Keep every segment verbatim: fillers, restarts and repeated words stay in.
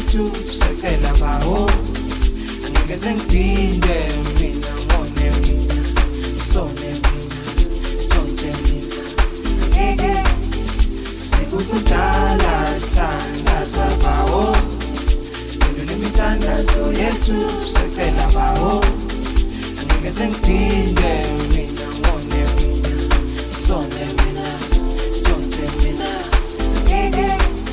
yethu secela bawo angeke sengiphinde mina ngone mina sone mina jonje mina angeke sikukudala sandaza bawo lelo mithandazo yethu secela bawo angeke sengiphinde mina ngone mina sone mina jonje mina angeke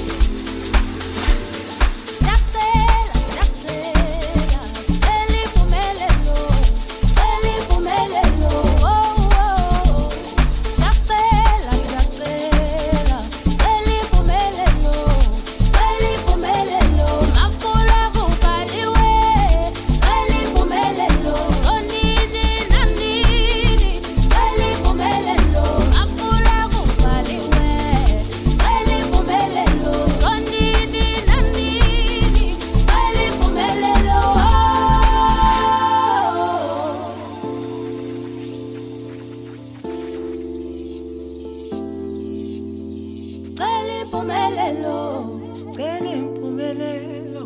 Steli impumelelo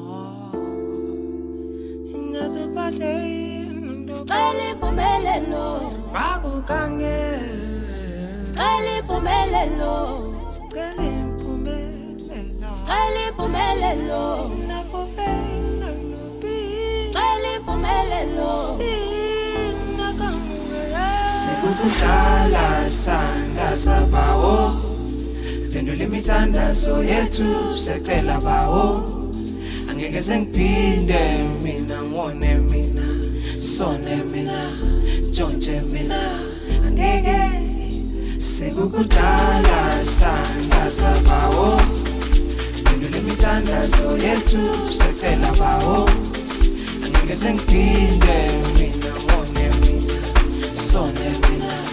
Nadubalendo Steli impumelelo Babukange Steli impumelelo Steli impumelelo Steli impumelelo Nabobela nobi Steli impumelelo Sikukudala sandaza bawo Phendula imithandazo yethu secela bawo angeke sengiphinde mina ngone mina sone mina jonje mina angeke sikukudala sandaza bawo Phendula imithandazo yethu secela bawo angeke sengiphinde mina ngone mina sone mina